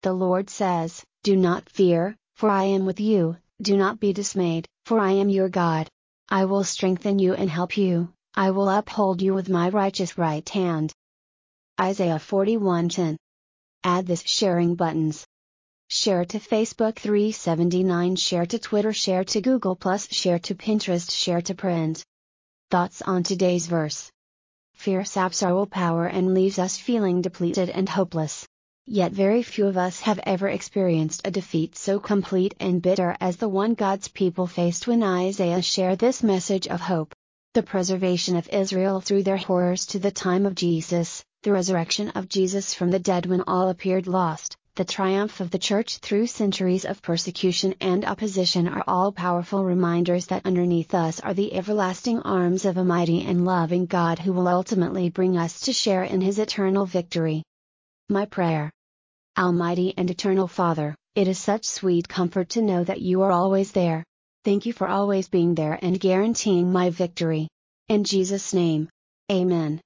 The Lord says, "Do not fear, for I am with you, do not be dismayed, for I am your God. I will strengthen you and help you, I will uphold you with my righteous right hand." Isaiah 41:10. Add this sharing buttons. Share to Facebook 379, share to Twitter, share to Google+, share to Pinterest, share to print. Thoughts on today's verse. Fear saps our willpower and leaves us feeling depleted and hopeless. Yet very few of us have ever experienced a defeat so complete and bitter as the one God's people faced when Isaiah shared this message of hope. The preservation of Israel through their horrors to the time of Jesus, the resurrection of Jesus from the dead when all appeared lost, the triumph of the Church through centuries of persecution and opposition are all powerful reminders that underneath us are the everlasting arms of a mighty and loving God who will ultimately bring us to share in His eternal victory. My prayer. Almighty and eternal Father, it is such sweet comfort to know that you are always there. Thank you for always being there and guaranteeing my victory. In Jesus' name. Amen.